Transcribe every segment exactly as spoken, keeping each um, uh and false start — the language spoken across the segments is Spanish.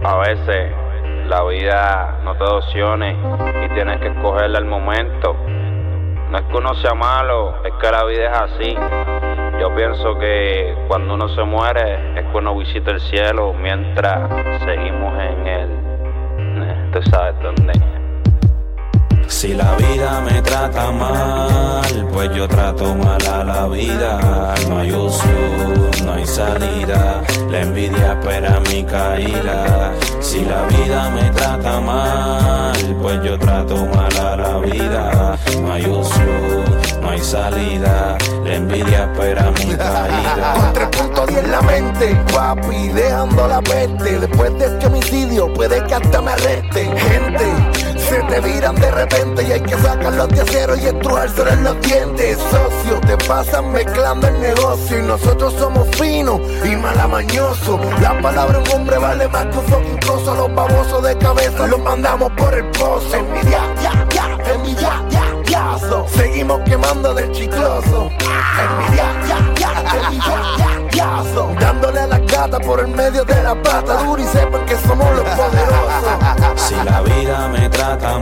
A veces la vida no te da opciones y tienes que escogerla al momento. No es que uno sea malo, es que la vida es así. Yo pienso que cuando uno se muere es que uno visita el cielo mientras seguimos en el... Tú sabes dónde. Si la vida me trata mal, pues yo trato mal a la vida. No hay uso, no hay salida, la envidia espera mi caída. Si la vida me trata mal, pues yo trato mal a la vida. No hay uso, no hay salida, la envidia espera mi caída. Con tres punto diez en la mente, papi, dejando la peste. Después de este homicidio puede que hasta me arresten. Gente, se te viran de repente y hay que sacarlos de acero y estrujárselo en los dientes. Socio, te pasan mezclando el negocio y nosotros somos finos y malamañosos. La palabra un hombre vale más que un fucking coso. Los babosos de cabeza los mandamos por el pozo. Envidia, ya, ya, envidia, ya, ya, so. Seguimos quemando del chicloso. Envidia, ya, ya, envidia, ya, ya, so. Dándole a la gata por el medio de la pata. Duro y sepan que somos los poderosos. Si la vida me trata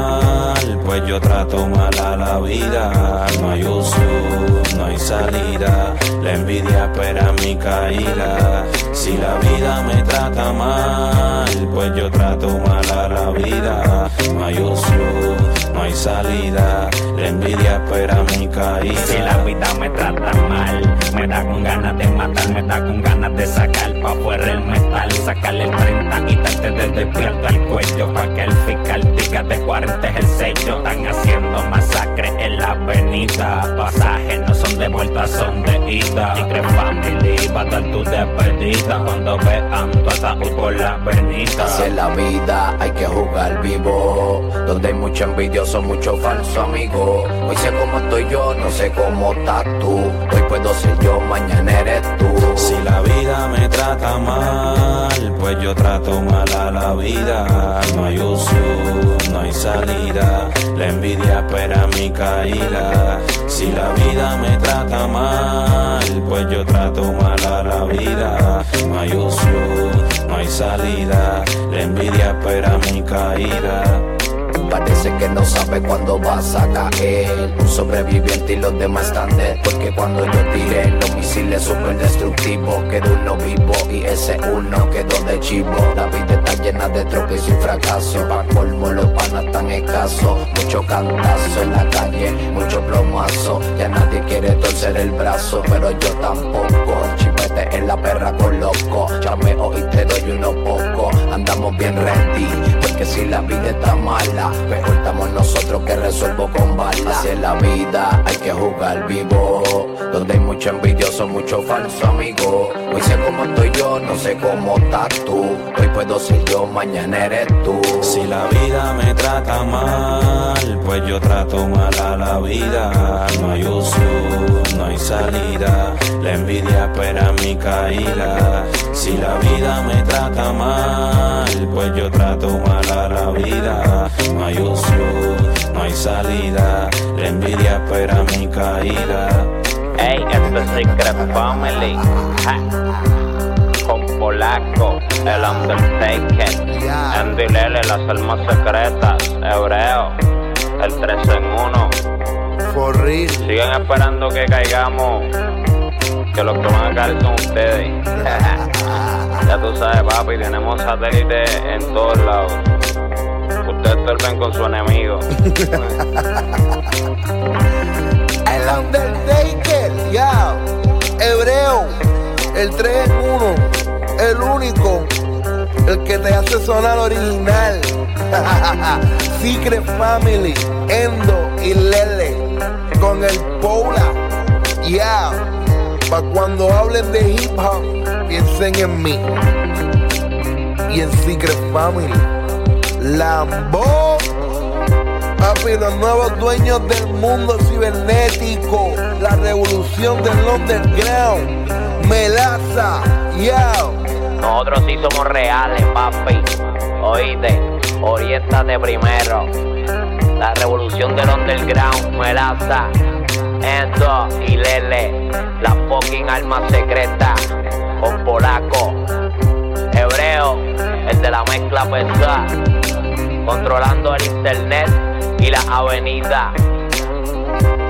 mal, pues yo trato mal a la vida. No hay uso, no hay salida, la envidia espera mi caída. Si la vida me trata mal, pues yo trato mal a la vida. No hay uso, no hay salida, la envidia espera mi caída. Si la vida me trata mal, me da con ganas de matar, me da con ganas de sacar pa' fuera el metal, sacarle el treinta y darte desde despierto al cuello, pa' que el fiscal diga de cuarenta es el sello. Están haciendo masacre en la avenida, pasajes no son de vuelta, son de ida. Tigre Family va a dar tu despedida cuando vean tu ataúd por la avenida. Así es la vida, hay que jugar vivo, donde hay mucho envidioso, mucho falso amigo. Hoy sé cómo estoy yo, no sé cómo estás tú. Hoy puedo ser yo, mañana eres tú. Si la vida me trata mal, pues yo trato mal a la vida. No hay uso, no hay salida, la envidia espera mi caída. Si la vida me trata mal, pues yo trato mal a la vida. No hay uso, no hay salida, la envidia espera mi caída. Parece que no sabe cuándo vas a caer. Un sobreviviente y los demás están dead. Porque cuando yo tiré los misiles super destructivos, quedó uno vivo y ese uno quedó de chivo. La vida está llena de tropiezos y fracasos. Pa' colmo los panas tan escasos. Mucho cantazo en la calle, mucho plomazo. Ya nadie quiere torcer el brazo, pero yo tampoco. Chipete en la perra con loco. Chameo y te doy uno poco. Andamos bien ready, porque si la vida está mala, mejor estamos nosotros que resuelvo con balas. Así es la vida, hay que jugar vivo, donde hay mucho envidioso, mucho falso amigo. Hoy sé cómo estoy yo, no sé cómo estás tú. Hoy puedo ser yo, mañana eres tú. Si la vida me trata mal, pues yo trato mal a la vida. No hay uso, no hay salida, la envidia espera mi caída. Si la vida me trata mal, pues yo trato mal a la vida. No hay uso, no hay salida, la envidia espera mi caída. Ey, esto es Secret Family, ja. Con Polaco, el Undertaker, Andy Lele, las almas secretas, Hebreo, el tres en uno. For real. Siguen esperando que caigamos, que los que van a caer son ustedes. Ya tú sabes, papi, tenemos satélites en todos lados. Ustedes duermen con su enemigo. El Undertaker, ya. Hebreo, el tres en uno, el único, el que te hace sonar original. Secret Family, Endo y Lele, con el Pola, ya. Yeah. Pa' cuando hablen de hip hop, piensen en mí y en Secret Family. Lambo, papi, los nuevos dueños del mundo cibernético, la revolución del underground, Melaza, yo. Nosotros sí somos reales, papi. Oíste, oriéntate primero. La revolución del underground, Melaza, Endo y Lele, la fucking alma secreta, con Polaco, Hebreo, el de la mezcla pesada, controlando el internet y la avenida.